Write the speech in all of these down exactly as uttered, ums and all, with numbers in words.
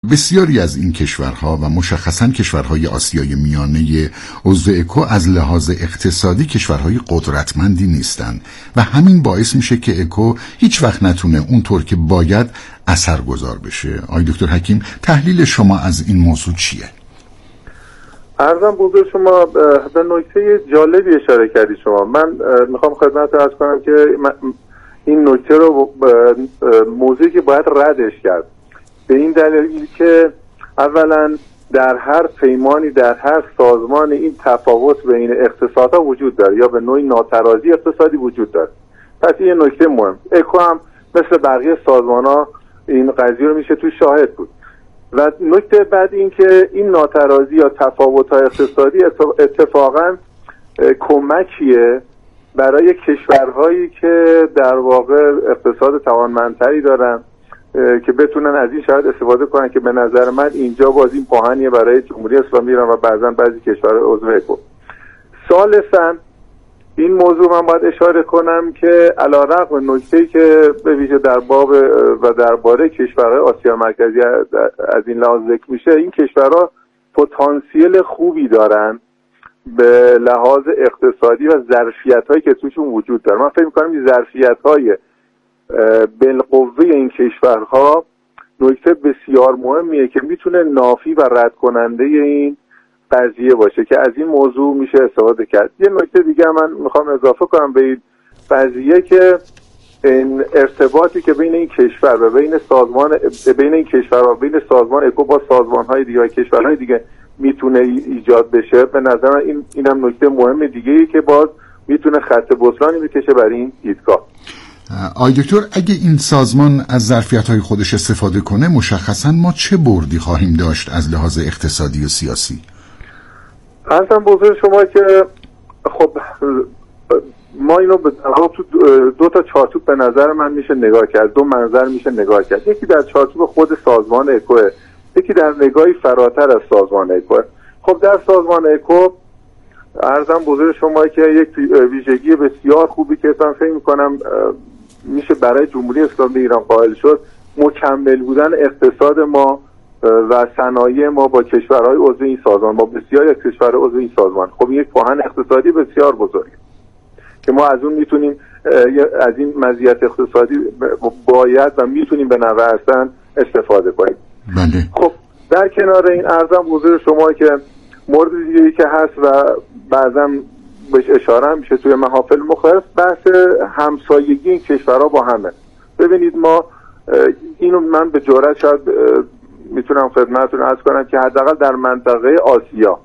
بسیاری از این کشورها و مشخصاً کشورهای آسیای میانه عضو اکو از لحاظ اقتصادی کشورهای قدرتمندی نیستند و همین باعث میشه که اکو هیچ وقت نتونه اونطور که باید اثرگذار بشه. آقای دکتر حکیم، تحلیل شما از این موضوع چیه؟ عرضم بزرگ شما به نکته جالبی اشاره کردید. شما من میخوام خدمتتون عرض کنم که این نکته رو موضوعی که باید ردش کرد، به این دلیل که اولا در هر پیمانی، در هر سازمان این تفاوت بین اقتصادها وجود داره یا به نوعی ناترازی اقتصادی وجود داره. پس این نکته مهم. اکو هم مثل بقیه سازمان‌ها این قضیه رو میشه تو شاهد بود. و نکته بعد این که این ناترازی یا تفاوت‌های اقتصادی اتفاقاً کمکیه برای کشورهایی که در واقع اقتصاد توانمندتری دارن که بتونن از این شاید استفاده کنن، که به نظر من اینجا باز این پاهنیه برای جمهوری اسلامی ایران و بعضا بعضی کشورهای عضو اکو. ثالثاً این موضوع من باید اشاره کنم که علیرغم نکته‌ای که به ویژه در باب و درباره کشورهای آسیا مرکزی از این لحاظ ذکر میشه، این کشورها پتانسیل خوبی دارن به لحاظ اقتصادی و ظرفیت‌هایی که توشون وجود داره. من فکر می‌کنم این ظرفیت‌های بالقوه این کشورها نکته بسیار مهمیه که میتونه نافی و رد کننده این قضیه باشه که از این موضوع میشه استفاده کرد. یه نکته دیگه من میخوام اضافه کنم به این قضیه که این ارتباطی که بین این کشور و بین سازمان بین این کشور و بین سازمان اکو با سازمان‌های دیگه و کشورهای دیگه میتونه ایجاد بشه، به نظر من این اینم نکته مهم دیگه‌ای که باز میتونه خط بصرانی بکشه برای این دیدگاه. آقای دکتر، اگه این سازمان از ظرفیت‌های خودش استفاده کنه، مشخصاً ما چه بردی خواهیم داشت از لحاظ اقتصادی و سیاسی؟ اصلا بزرگ شما که خب ما اینو به تو دو تا چارچوب به نظر من میشه نگاه کرد، دو منظر میشه نگاه کرد. یکی در چارچوب خود سازمان اکوه، یکی در نگاهی فراتر از سازمان اکوه. خب در سازمان اکو عرضم بزرگ شما که یک ویژگی بسیار خوبی که من فکر میکنم میشه برای جمهوری اسلامی ایران قائل شد، مکمل بودن اقتصاد ما و صنایع ما با کشورهای عضو این سازمان، با بسیاری از کشورهای عضو این سازمان. خب یک پاهن اقتصادی بسیار بزرگه که ما از اون میتونیم از این مزیت اقتصادی باید و میتونیم به نحو احسن استفاده کنیم. بله. خب در کنار این ارزم حضور شما که مورد دیگه‌ای که هست و بعضا بهش اشاره میشه توی محافل مختلف، بحث همسایگی این کشورها با همه. ببینید ما اینو من به جرئت شاید میتونم خدمتتون عرض کنم که حداقل در منطقه آسیا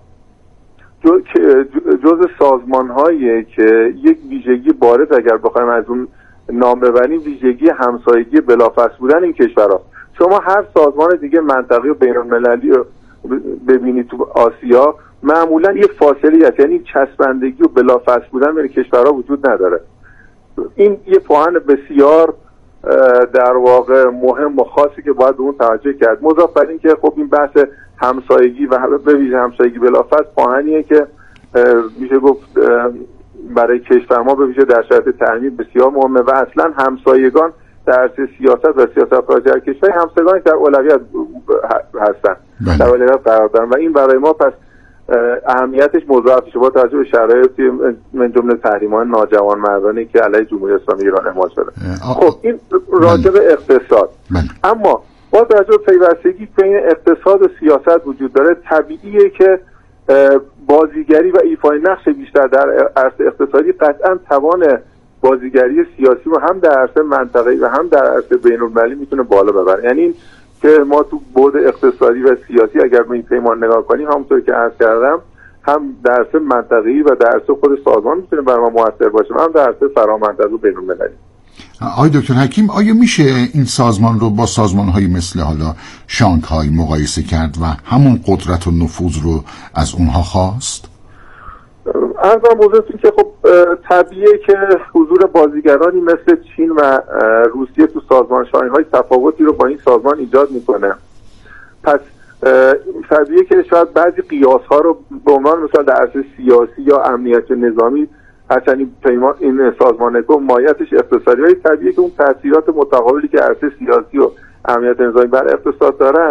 جز سازمان‌هایی که یک ویژگی بارز اگر بخوایم از اون نام ببریم، ویژگی همسایگی بلافاصله بودن این کشورها. شما هر سازمان دیگه منطقه‌ای و بین‌المللی رو ببینید تو آسیا، معمولا یک فاصله هست، یعنی چسبندگی و بلافاصله بودن بین کشورها وجود نداره. این یه پوان بسیار در واقع مهم و خاصی که باید به اون توجه کرد. مضاف بر این که خب این بحث همسایگی و به ویژه همسایگی بلافاصله پوانیه که میشه گفت برای کشور ما به ویژه در شرایط تحریم بسیار مهمه و اصلا همسایگان در عرصه سیاست و سیاست خارجی کشور همسایگانی در اولویت هستن، در اولویت قرار دارن و این برای ما پس اهمیتش مضاعف شده با توجه به شرایطی من جمله تحریم‌های ناجوانمردانه که علیه جمهوری اسلامی ایران اعمال شده. خب این راجع به اقتصاد، اما با توجه به پیوستگی بین اقتصاد و سیاست وجود داره، طبیعیه که بازیگری و ایفای نقش بیشتر در عرصه اقتصادی قطعا توان بازیگری سیاسی و هم در عرصه منطقه‌ای و هم در عرصه بین‌المللی میتونه بالا ببره. یعنی که ما تو بعد اقتصادی و سیاسی اگر به این پیمان نگاه کنیم، همونطور که عرض کردم، هم در عرصه منطقه‌ای و در عرصه خود سازمان میتونه برای ما موثر باشه، هم در عرصه فرامنطقه‌ای و بین‌المللی. آقای دکتر حکیم، آیا میشه این سازمان رو با سازمان‌های مثل حالا شانگهای مقایسه کرد و همون قدرت و نفوذ رو از اونها خواست؟ ارزم بزرگتون که خب طبیعیه که حضور بازیگرانی مثل چین و روسیه تو سازمان شانگهای تفاوتی رو با این سازمان ایجاد میکنه. پس طبیعیه که شاید بعضی قیاس‌ها رو به عنوان مثلا در عرصه سیاسی یا امنیت نظامی، هرچند این پیمان این سازمان اکو مایتش اقتصادی، ولی طبیعیه که اون تاثیرات متقابلی که عرصه سیاسی و امنیت نظامی بر اقتصاد دارن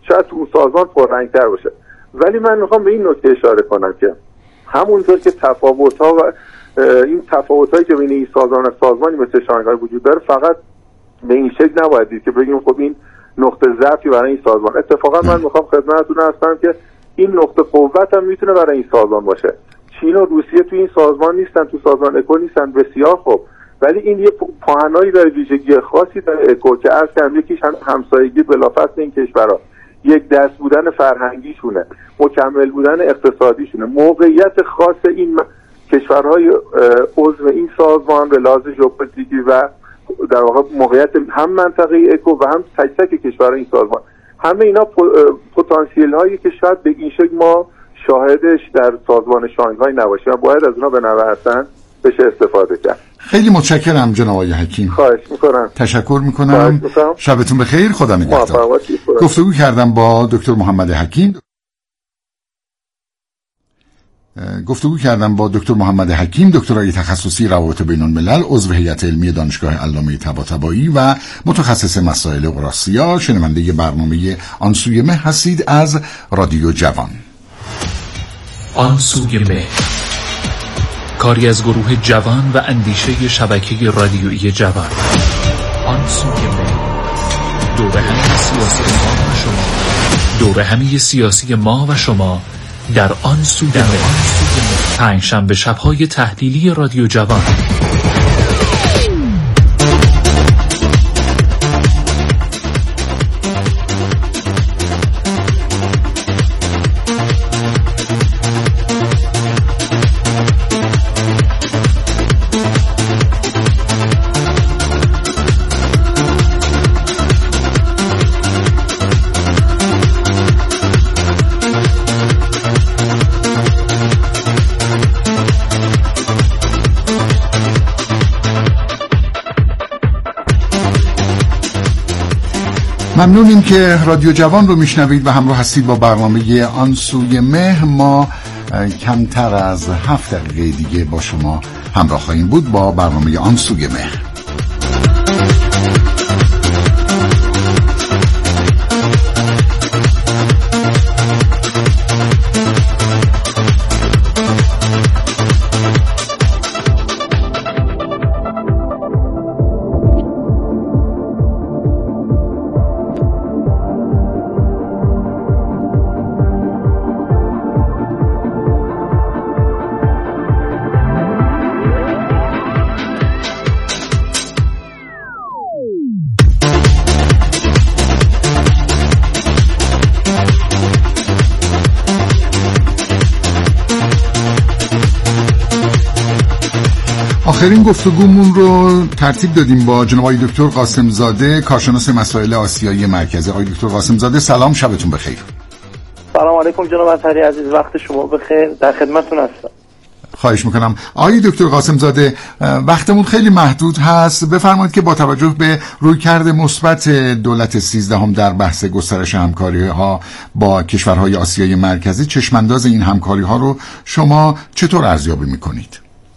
شاید تو اون سازمان پررنگ‌تر باشه. ولی من میخوام به این نکته اشاره کنم که همونطور که تفاوت‌ها و این تفاوت‌هایی که بین این سازمان و سازمانی مثل شانگهای وجود داره، فقط به این شکل نباید دید که بگیم خب این نقطه ضعفی برای این سازمان. اتفاقا من میخوام خدمتتون عرض کنم که این نقطه قوت هم میتونه برای این سازمان باشه. چین و روسیه تو این سازمان نیستن، تو سازمان اکو نیستن، بسیار خوب، ولی این یه پاهنایی داره، ویژگی خاصی داره اکو که عرض کردم یکیش هم همسایگی بلافاصله این کشورها، یک دست بودن فرهنگیشونه، مکمل بودن اقتصادیشونه، موقعیت خاص این کشورهای عضو این سازمان به لحاظ ژئوپلیتیکی و در واقع موقعیت هم منطقه اکو و هم تک تک کشورهای این سازمان، همه اینا پتانسیل هایی که شاید به این شکل ما شاهدش در سازمان شانگهای نباشیم و باید از اونا به نوع حسن بشه استفاده کرد. خیلی متشکرم جناب آقای حکیم. خواهش میکنم. تشکر میکنم. شبتون بخیر. خدا نگهدار. گفتگو کردم با دکتر محمد حکیم. گفتگو کردم با دکتر محمد حکیم، دکترای تخصصی روابط بین الملل، عضو هیئت علمی دانشگاه علامه طباطبایی و متخصص مسائل اوراسیا. شنونده برنامه آن سوی مه هستید از رادیو جوان. آن سوی مه، کاری از گروه جوان و اندیشه شبکه رادیویی جوان. آن سوی مه، دوره همی سیاسی ما و شما، دوره همی سیاسی ما و شما در آن سوی مه، پنج شنبه شب‌های تحلیلی رادیو جوان. ممنونیم که رادیو جوان رو میشنوید و همراه هستید با برنامه آن سوی مه. ما کمتر از هفت دقیقه دیگه با شما همراه خواهیم بود با برنامه آن سوی مه. آخرین گفتگومون رو ترتیب دادیم با جناب آقای دکتر قاسم زاده، کارشناس مسائل آسیایی مرکزی. آقای دکتر قاسم زاده سلام، شبتون بخیر. سلام علیکم جناب اطهری عزیز، وقت شما بخیر، در خدمتتون هستم. خواهش میکنم. آقای دکتر قاسم زاده، وقتمون خیلی محدود هست، بفرمایید که با توجه به رویکرد مثبت دولت سیزدهم در بحث گسترش همکاری ها با کشورهای آسیای مرکزی، چشمانداز این همکاری ها رو شما چطور ارزیابی میکنید؟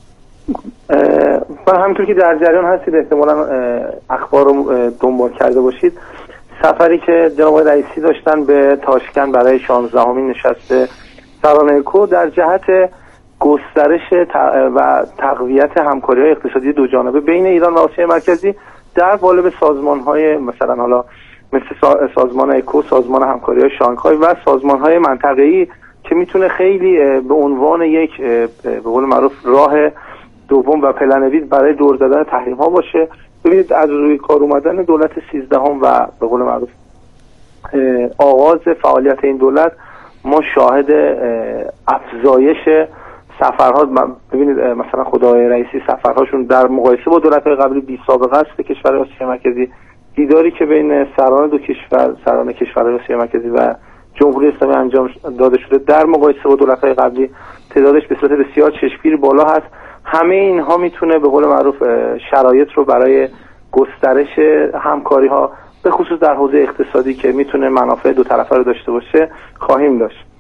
و همونطور که در جریان هستید احتمالاً اخبار رو دنبال کرده باشید، سفری که جناب رئیسی داشتن به تاشکند برای شانزدهمین نشست سران اکو در جهت گسترش و تقویت همکاری‌های اقتصادی دو جانبه بین ایران و آسیای مرکزی در قالب سازمان‌های مثلا حالا مثل سازمان اکو، سازمان همکاری‌های شانگهای و سازمان‌های منطقه‌ای که میتونه خیلی به عنوان یک به قول معروف راه دوم و پلنویز برای دور زدن تحریم ها باشه. ببینید از روی کار اومدن دولت سیزدهم و به قول معروف آغاز فعالیت این دولت ما شاهد افزایش سفرها، ببینید مثلا خدای رئیسی سفرهاشون در مقایسه با دولت‌های قبلی بی سابقه است به کشور آسیای مرکزی. دیداری که بین سران دو کشور، سران کشورهای آسیای مرکزی و جمهوری اسلامی انجام داده شده در مقایسه با دولت‌های قبلی تعدادش به صورت بسیار چشمگیر بالا هست. همه اینها میتونه به قول معروف شرایط رو برای گسترش همکاری ها به خصوص در حوزه اقتصادی که میتونه منافع دو طرفه رو داشته باشه خواهیم داشت.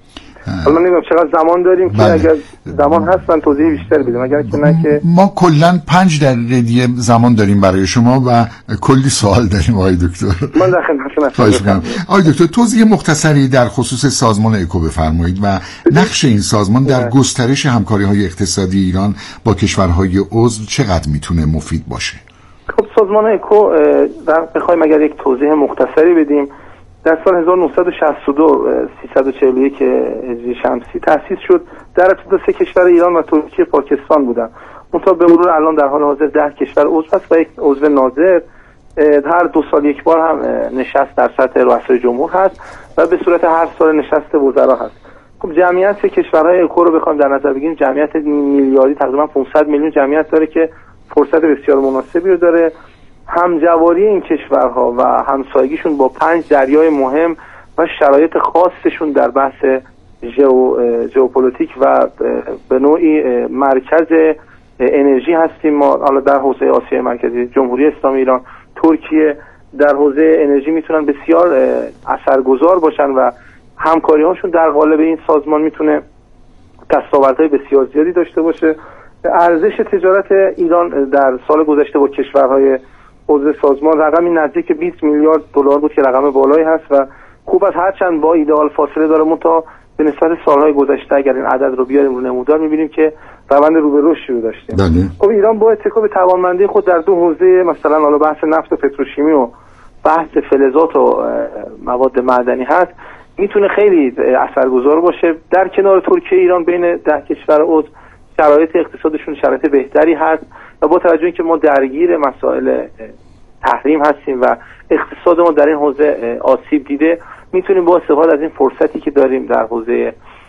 حالا نمیدونم چقدر زمان داریم که اگر زمان هست من توضیح بیشتر بدم، اگر که نه که ما کلا پنج دقیقه زمان داریم برای شما و کلی سوال داریم آقای دکتر. من در خدمتتون هستم. آقای دکتر توضیح مختصری در خصوص سازمان اکو بفرمایید و نقش این سازمان در گسترش همکاری‌های اقتصادی ایران با کشورهای عضو چقدر میتونه مفید باشه؟ خب سازمان اکو در بخوایم اگر یک توضیح مختصری بدیم، در سال هزار و نهصد و شصت و دو سیصد و چهل و یک هجری شمسی تأسیس شد. در ابتدا سه کشور ایران و ترکیه پاکستان بودن. منتها به مرور الان در حال حاضر ده کشور عضو هست و یک عضو ناظر هر دو سال یک بار هم نشست در سطح رؤسای جمهور هست و به صورت هر سال نشست وزرا هست. خب جمعیت کشورهای اکو رو بخوایم در نظر بگیریم، جمعیت میلیاردی تقریبا پانصد میلیون جمعیت داره که فرصت بسیار مناسبی رو داره. همجواری این کشورها و همسایگیشون با پنج دریای مهم و شرایط خاصشون در بحث ژئو ژئوپلیتیک و به نوعی مرکز انرژی هستیم. ما حالا در حوزه آسیای مرکزی، جمهوری اسلامی ایران، ترکیه در حوزه انرژی میتونن بسیار اثرگذار باشن و همکاری هاشون در قالب این سازمان میتونه دستاوردهای بسیار زیادی داشته باشه. ارزش تجارت ایران در سال گذشته با کشورهای عضو سازمان رقمی نزدیک بیست میلیارد دلار بود که رقم بالایی هست و خوب از هرچند با ایدئال فاصله داره، منتها به نسبت سالهای گذشته اگر این عدد رو بیاریم رو نمودار می‌بینیم که روند رو به رشد رو داشتیم. خب ایران با اتکا به توانمندی خود در دو حوزه، مثلا حالا بحث نفت و پتروشیمی و بحث فلزات و مواد معدنی هست، میتونه خیلی اثرگذار باشه. در کنار ترکیه ایران بین ده کشور عضو شرایط اقتصادشون شرایط بهتری هست و با توجه اینکه ما درگیر مسائل تحریم هستیم و اقتصاد ما در این حوزه آسیب دیده، میتونیم با استفاده از این فرصتی که داریم در حوزه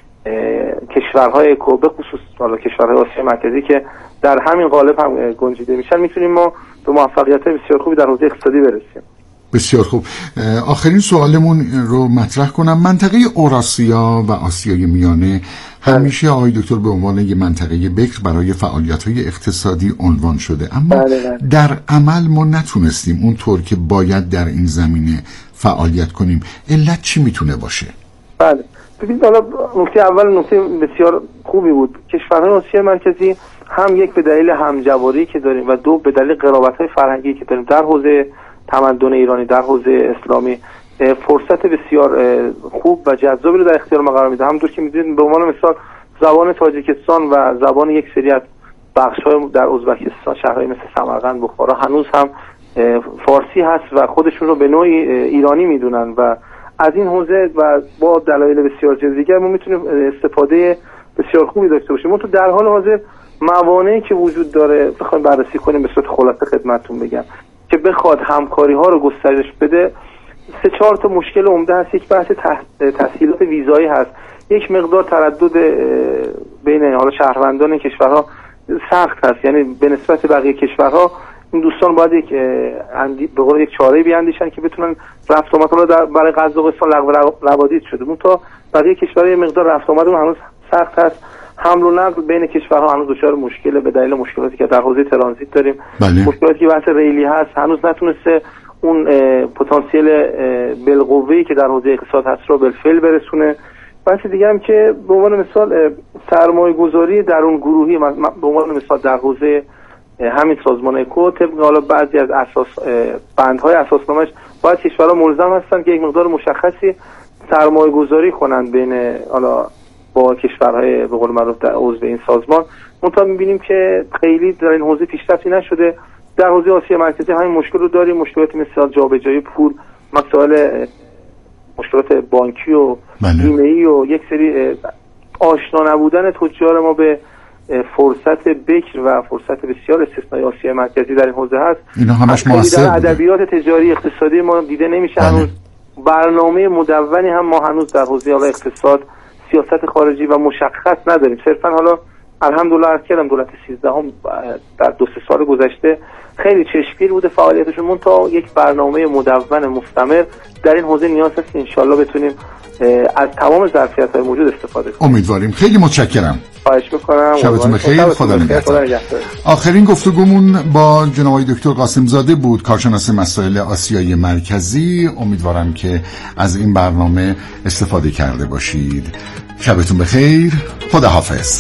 کشورهای اکو، به خصوص حالا کشورهای آسیای مرکزی که در همین قالب هم گنجیده میشن، میتونیم ما به موفقیت‌های بسیار خوبی در حوزه اقتصادی برسیم. بسیار خوب. آخرین سوالمون رو مطرح کنم. منطقه اوراسیا و آسیای میانه همیشه آقای دکتر به عنوان یک منطقه بکر برای فعالیت‌های اقتصادی عنوان شده، اما بله بله. در عمل ما نتونستیم اونطور که باید در این زمینه فعالیت کنیم. علت چی میتونه باشه؟ بله ببینید، حالا نکته اول نکته بسیار خوبی بود. کشورهای آسیای مرکزی هم یک به دلیل همجواری که داریم و دو به دلیل قرابت‌های فرهنگی که داریم در حوزه تمدن ایرانی، در حوزه اسلامی فرصت بسیار خوب و جذابی رو در اختیار ما قرار میده. همونطور که میدونید به عنوان مثال زبان تاجیکستان و زبان یک سری از بخش‌های در ازبکستان، شهرهای مثل سمرقند، بخارا هنوز هم فارسی هست و خودشون رو به نوعی ایرانی میدونن و از این حوزه و با دلایل بسیار دیگر ما میتونیم استفاده بسیار خوبی داشته باشیم. ما تو در حال حاضر موانعی که وجود داره بخوایم بررسی کنیم به صورت خلاصه خدمتتون بگم که بخواد همکاری ها رو گسترش بده، سه چهار تا مشکل عمده هست. یک بحث تسهیلات ویزایی هست، یک مقدار تردد بین حالا شهروندان این کشورها سخت هست، یعنی به نسبت بقیه کشورها این دوستان باید یک اندی... به قول یک چاره بیاندیشن که بتونن رفت آمد. حالا در برای قزاقستان لغو روادید شده، اون تا بقیه کشورها یه مقدار رفت آمد اون هنوز سخت هست. حمل و نقل بین کشورها هنوز دچار مشکله به دلیل مشکلاتی که در حوزه ترانزیت داریم. بله. مشکلاتی که بحث ریلی هست، هنوز نتونسته اون پتانسیل بالقوه‌ای که در حوزه اقتصاد هست رو بالفعل برسونه. بحث دیگه هم که به عنوان مثال سرمایه‌گذاری درون گروهی، به عنوان مثال در حوزه همین سازمان اکو طبق حالا بعضی از اساس بندهای اساسنامه‌اش باید کشورها ملزم هستن که یک مقدار مشخصی سرمایه‌گذاری کنن بین حالا با کشورهای به قول معروف عضو این سازمان. منتها می‌بینیم که خیلی در این حوزه پیشرفتی نشده. در حوزه آسیا مرکزی همین مشکل رو داریم، مشکلاتی مثل جابجایی پول، مسائل مشکلات بانکی و بیمه‌ای و یک سری آشنا نبودن تجار ما به فرصت بکر و فرصت بسیار استثنایی آسیا مرکزی در این حوزه هست. اینا همش موثر در ادبیات تجاری اقتصادی ما دیده نمیشه. هنوز برنامه مدونی هم ما هنوز در حوزه اقتصاد، سیاست خارجی و مشخص نداریم. صرفا حالا الحمدلله عرض کردم دولت سیزدهم در دو سه سال گذشته خیلی چشمگیر بوده فعالیتشون، من تا یک برنامه مدون مستمر در این حوزه نیاز هست که انشالله بتونیم از تمام ظرفیت‌های موجود استفاده کنیم. امیدواریم. خیلی متشکرم. خواهش می‌کنم. شبتون بخیر. خدا نگهدار. آخرین گفتگومون با جناب دکتر قاسم زاده بود، کارشناس مسائل آسیای مرکزی. امیدوارم که از این برنامه استفاده کرده باشید. شبتون بخیر. خدا حافظ.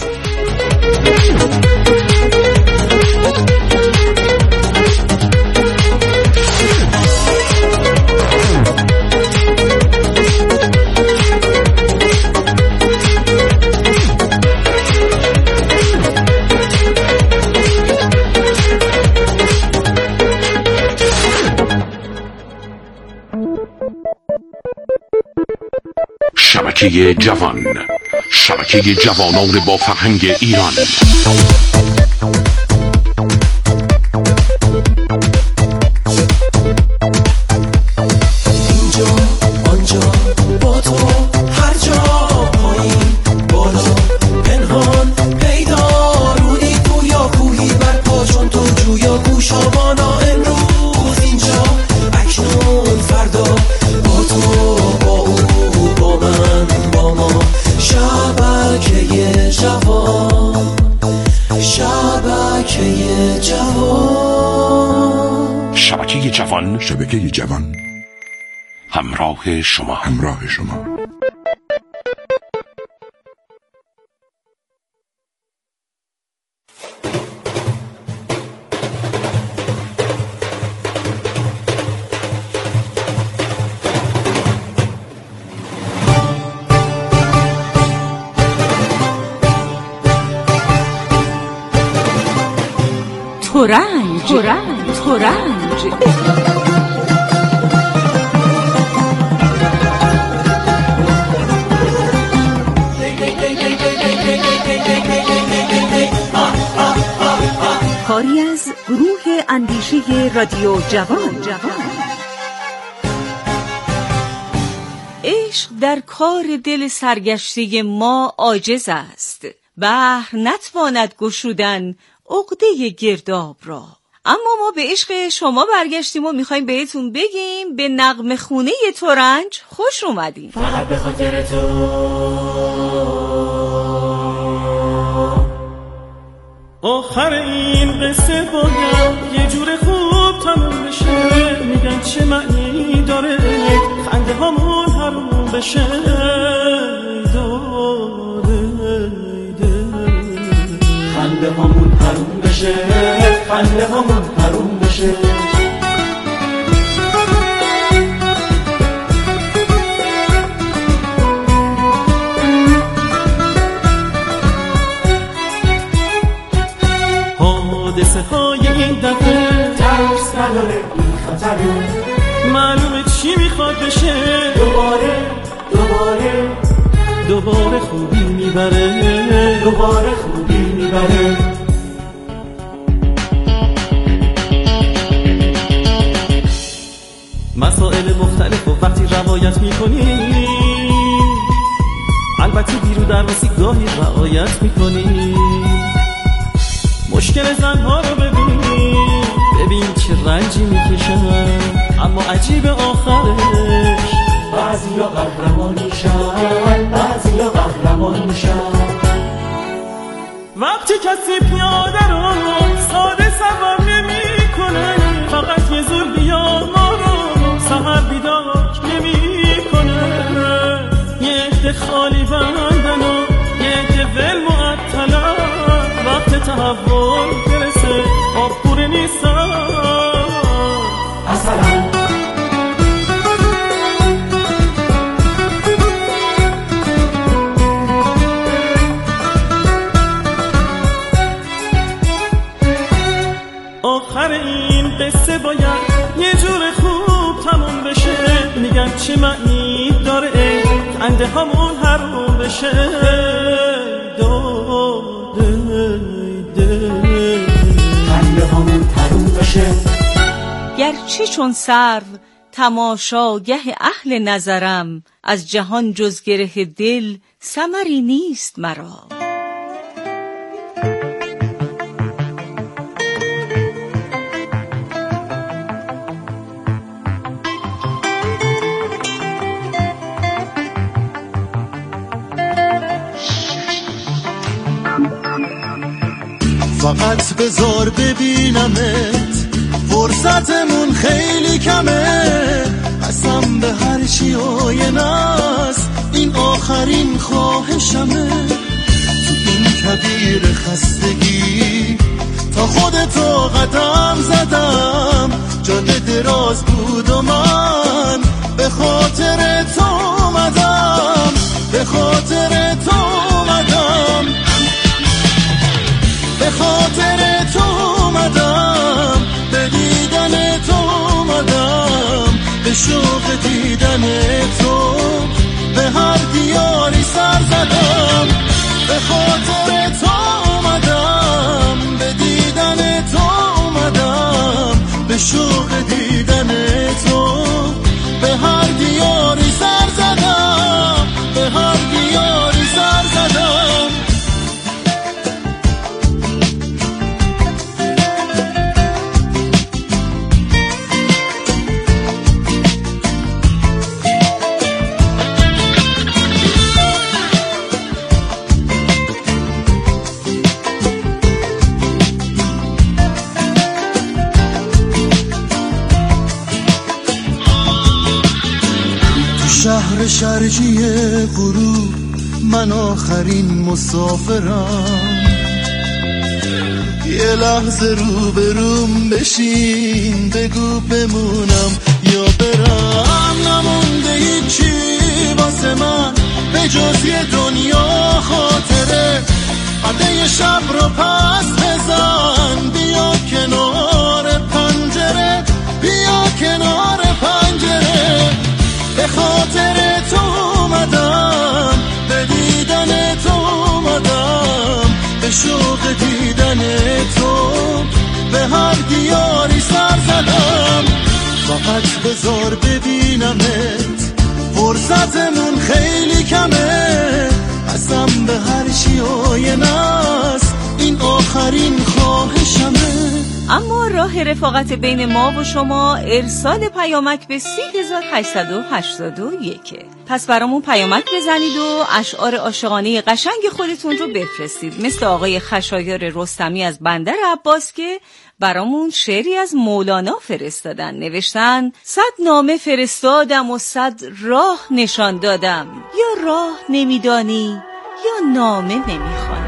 شبکه جوان، شبکه جوانان با فرهنگ ایران. اینجا آنجا با تو هر جا، پایین بالا پنهان پیدا، رودی گویا کوهی بر پا چون تو جویا گوشابانا، امروز اینجا اکنون فردا، با تو با او با من با ما، شبکه جوان، شبکه جوان، شبکه جوان، شبکه جوان، همراه شما، همراه شما. ترنج ترنج ترنج کاری از گروه اندیشه رادیو جوان. عشق در کار دل سرگشته ما عاجز است، بحر نتواند گشودن عقده گرداب را. اما ما به عشق شما برگشتیم و میخوایم بهتون بگیم به نغمه خونه ترنج خوش اومدین. فقط به خاطر تو آخر این قصه باید یه جور خوب تموم بشه، میگن چه معنی داره خنده هامون حروم بشه، خنده هامون حروم بشه، خنده هامون حروم بشه. حادثه های این دفعه ترس نداره، بی خطره، معلومه چی میخواد بشه، دوباره دوباره دوباره خوبی میبره، دوباره خوبی میبره. مسائل مختلف و وقتی روایت میکنی، البته بیرو درواسی گاهی رعایت میکنی، مشکل زنها رو ببین، ببین چه رنجی میکشن، اما عجیب آخرش بعضیا قهرمان میشن، بعضیا قهرمان میشن. وقتی کسی پیاده رو ساده سوار نمیکنه، فقط یه زور بیا ما رو سحر بیدار نمیکنه، یه عده خالی بندن و یه عده ول معطلن، وقت تحول برسه آب پوره نیستن اصلا. آخر این قصه باید یه جور خوب تموم بشه، میگن چه معنی داره ای خنده هامون حروم بشه، خنده هامون حروم بشه. گرچه چون سرو تماشاگه اهل نظرم، از جهان جز گره دل ثمری نیست مرا. فقط بذار ببینمت، فرصتمون خیلی کمه، قسم به هر چی آینه است این آخر آخرین خواهشمه تو این کبیر خستگی، تا خودتو قدم زدم جاده دراز بود و من به خاطر تو اومدم، به خاطر تو اومدم، به خاطر تو اومدم، به دیدن تو اومدم، به شوق دیدن تو به هر دیاری سر زدم، به خاطر تو اومدم، به دیدن تو اومدم، به شوق دیدن تو به هر دیاری سر زدم، به هر دیاری سر زدم. شهر شرجی غروب من آخرین مسافرم، یه لحظه رو به روم بشین بگو بمونم یا برم. نمونده هیچی واسه من به جز یه دنیا خاطره، پرده شب رو پس بزن بیا کنار پنجره، بیا کنار پنجره، به خاطر تو اومدم، به دیدن تو اومدم، به شوق دیدن تو به هر دیاری سر زدم. فقط بذار ببینمت، فرصتمون خیلی کمه، قسم به هر چی آینه است این آخرین خواهشمه. اما راه رفاقت بین ما و شما ارسال پیامک به سی هزار و هشتصد و هشتاد و یک. پس برامون پیامک بزنید و اشعار عاشقانه قشنگ خودتون رو بفرستید، مثل آقای خشایار رستمی از بندر عباس که برامون شعری از مولانا فرستادن. نوشتن صد نامه فرستادم و صد راه نشان دادم، یا راه نمیدانی یا نامه نمیخوانی.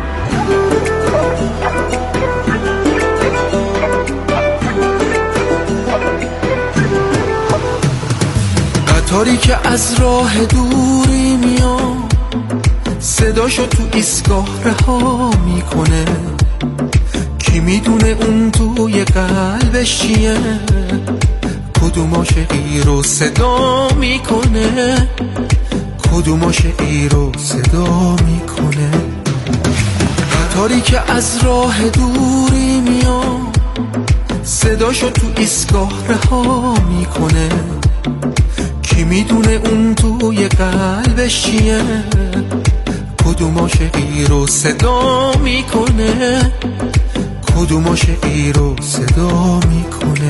قطاری که از راه دوری میاد، صداشو تو ایستگاه رها میکنه، کی میدونه اون توی قلبش چیه، کدوم عاشقی رو صدا میکنه، کدوم عاشقی رو صدا میکنه. قطاری که از راه دوری میاد، صداشو تو ایستگاه رها میکنه، کی میدونه اون توی قلبش چیه، کدوم عاشقی رو صدا میکنه، کدوم عاشقی رو صدا میکنه.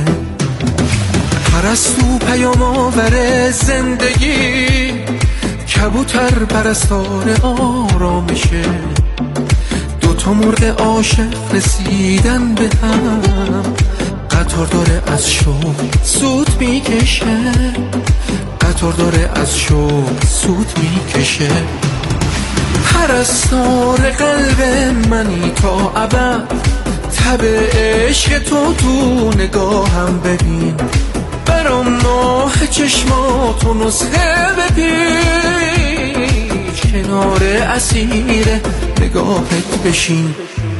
پرستو پیام آور زندگی، کبوتر پرستار آرامشه، دوتا مرغ عاشق رسیدن به هم، قطار داره از شوق سود میکشه، قطار داره از شوق سود میکشه. پرستار قلب منی تا ابد، تب عشق تو تو نگاهم ببین، برام ماه چشماتو نسخه بپیچ، کنار اسیر نگاهت بشین.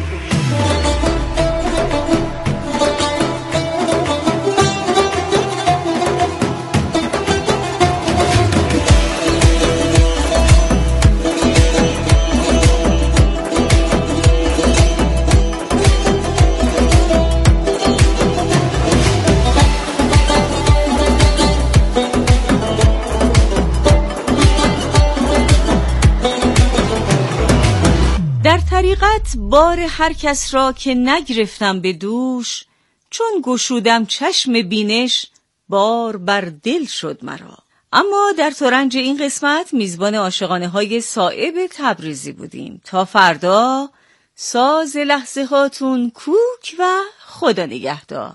بار هر کس را که نگرفتم به دوش، چون گشودم چشم بینش بار بر دل شد مرا. اما در ترنج این قسمت میزبان عاشقانه های صائب تبریزی بودیم. تا فردا ساز لحظه هاتون کوک و خدا نگهدار.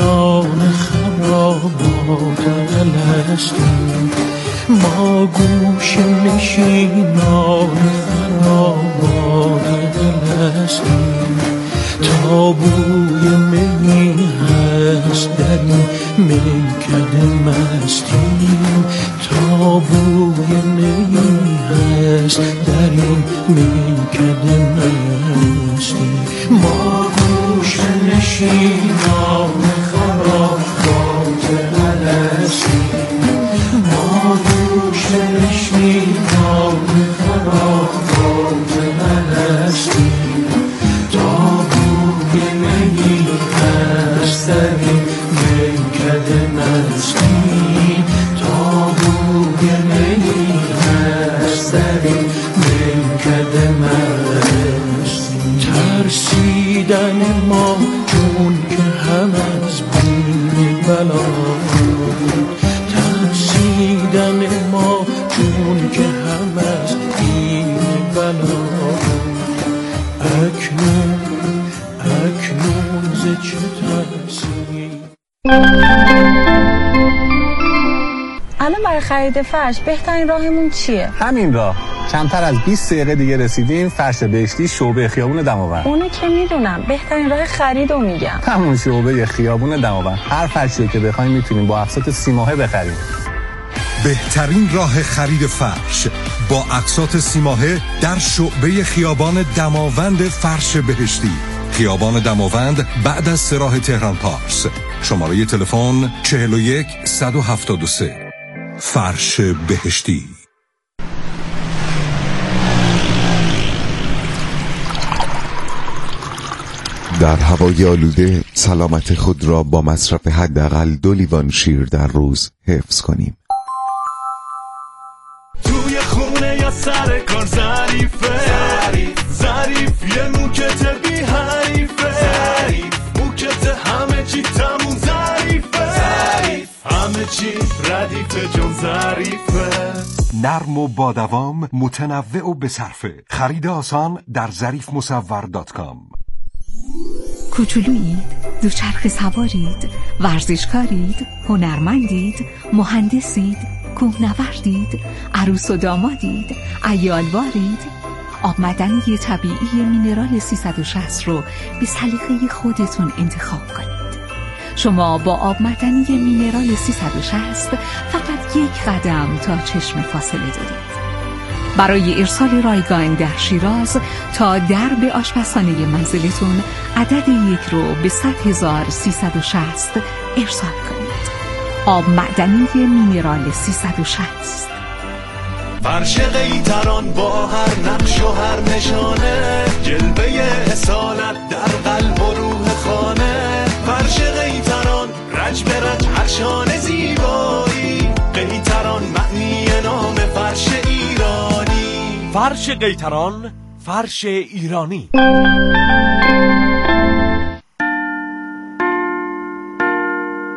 نشینان خرابات الستیم، ما گوش نشینان خرابات الستیم. تابوی می هست در این میکده مستیم، تابوی می هست در این میکده مستیم. ما گوش نشینان خرابات الستیم، ما گوش نشینان خرابات الستیم. تابوی می هست در این میکده مستیم، تابوی می هست در این میکده مستیم. ترسیدن ما چون که هم از بیم بلا، ترسیدن ما چون که هم از بیم بلا. اکنون اکنون ز چه ترسی؟ الان برای خرید فرش بهترین راهمون چیه؟ همین راه. کمتر از بیست دقیقه دیگه رسیدیم فرش بهشتی شعبه خیابون دماوند. اونو که میدونم، بهترین راه خریدو میگم. همون شعبه خیابون دماوند. هر فرشی که بخوایم میتونیم با اقساط سیماهه بخریم. بهترین راه خرید فرش با اقساط سیماهه در شعبه خیابان دماوند فرش بهشتی، خیابان دماوند بعد از سراح تهران پارس. شماره تلفن چهل و یک صد و هفتاد و سه. فرش بهشتی. در هوای آلوده سلامت خود را با مصرف حداقل دو لیوان شیر در روز حفظ کنیم. توی خونه یا سر کار ظریفه، ظریف یه موکت بی حریفه، موکت همه چی تموم ظریفه، همه چی ردیفه جون ظریفه. نرم و با دوام، متنوع و بصرفه. خرید آسان در ظریف مصور دات کام. کوچولویید، دوچرخ سوارید، ورزشکارید، هنرمندید، مهندسید، کوهنوردید، عروس و دامادید، عیالوارید. آب معدنی طبیعی مینرال سیصد و شصت رو به سلیقه خودتون انتخاب کنید. شما با آب معدنی مینرال سیصد و شصت فقط یک قدم تا چشم فاصله دارید. برای ارسال رایگان در شیراز تا درب آشپزخانه منزلتون عدد یک رو به صد هزار سیصد و شصت ارسال کنید. آب معدنی مینرال سیصد و شصت. فرش قیتران با هر نقش و هر نشانه، جلوه اصالت در قلب و روح خانه. فرش قیتران رج به رج هر شانه زیبایی، قیتران معنی نام فرش ایرانی. فرش قیتران، فرش ایرانی.